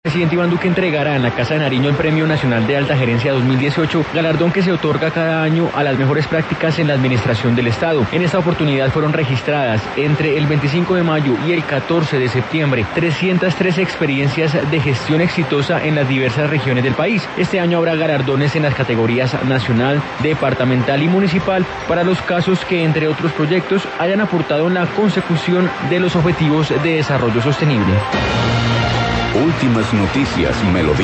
El presidente Iván Duque entregará en la Casa de Nariño el Premio Nacional de Alta Gerencia 2018, galardón que se otorga cada año a las mejores prácticas en la administración del Estado. En esta oportunidad fueron registradas entre el 25 de mayo y el 14 de septiembre 313 experiencias de gestión exitosa en las diversas regiones del país. Este año habrá galardones en las categorías nacional, departamental y municipal para los casos que, entre otros proyectos, hayan aportado en la consecución de los objetivos de desarrollo sostenible. Últimas noticias, Melodía.